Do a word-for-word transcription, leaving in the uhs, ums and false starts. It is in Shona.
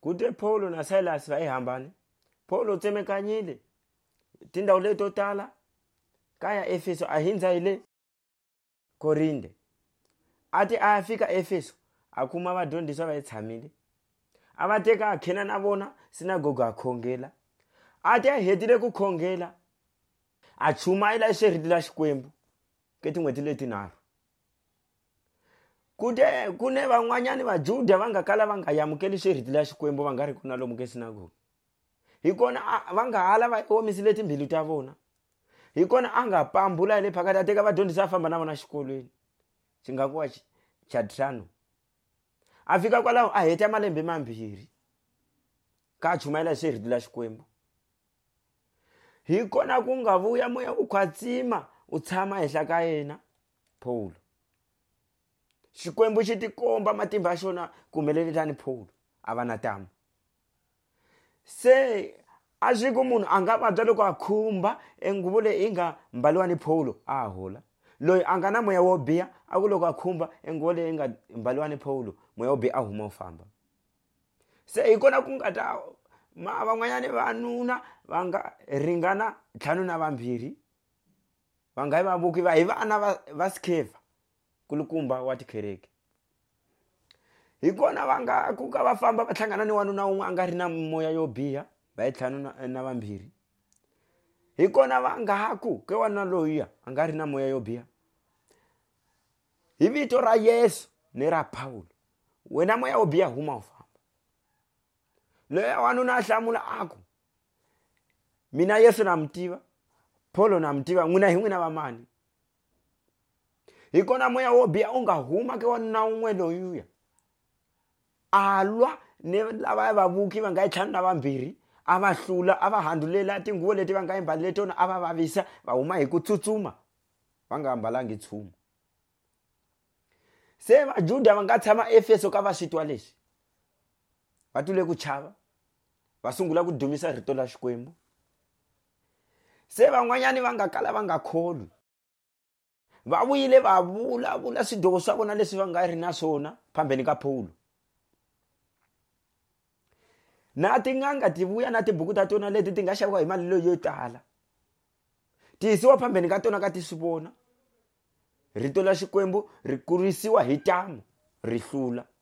Kute Paulo na Silas va ehambane. Paulo tsemakanyile tindhawu leto tala kaya Efeso ahindza ile Korinde. Ati afika Efeso akuma vadyondzisi va tshamile. Avateka akhena na vona sinagoga akhongela. Ati ahetile ku khongela achuma ila xeriti la Xikwembu ke tin'hweti leti nharhu. Kute kune van'wanyani vaJuda va nga kala va nga yamukeli xeriti la Xikwembu va nga ri ku na lomu ke sinagoga. Hikona va nga hala va omisile timbilu ta vona. Hikona anga pambula ile phakati ateka vadyondzisi a famba na vona xikolweni. Xi nga kuwa xa ntlhanu. Afika kwalaho a heta malembe mambirhi ka chuma ila xeriti la Xikwembu. Hikona ku nga vuya moya u khwatsima u tshama ehla ka yena Paulo. Xikwembu xi tikomba matimba ya xona ku humelele tani Paulo a va na tamu. Se a swi ku munhu a nga vabya loko a khumba enguvu leyi nga mbaliwa ni Paulo a hola. Loyi a nga na moya wo biha a ku loko a khumba enguvu leyi nga mbaliwa ni Paulo moya wo biha a huma u famba. Se hi kona ku nga ta ma van'wanyani vanuna va nga ringana ntlhanu na vambirhi va nga hi vavuki va hi vana va va Skeva kulukumba wa tikereke. Hi kona va nga ku ka va famba va hlangana ni wanuna un'we a nga ri na moya yo biha va hi ntlhanu na, na vambirhi. Hi kona va nga ku ke wanuna loyiya a nga ri na moya yo biha. Hi vito ra Yesu ni ra Paulo wena moya wo biha huma u famba. Loyi wanuna a hlamula aku mina Yesu na mtiva Paulo na mtiva n'wina hi n'wina va mani. Hi kona moya wo biha u nga huma ke wanuna un'we loyiya alwa ni lava vavuki va nga hi ntlhanu na vambirhi a va hlula a va handulela tinguvo leti va nga imbalile tona a va vavisa va huma hi ku tsutsuma va nga ambalangi nchumu. Se vaJuda va nga tshama Efeso ka va switwa leswi va tule ku chava va sungula ku dumisa rito la Xikwembu. Se van'wanyani va nga kala va nga kholi va vuyile va vula vula swidyoho swa vona leswi va nga ri na swona phambeni ka Paulo. Na tin'anga ti vuya na tibuku ta tona leti ti nga xaviwa hi mali leyo tala ti yisiwa phambeni ka tona ka ti swi vona rito la Xikwembu ri kurisiwa hi tamu ri hlula.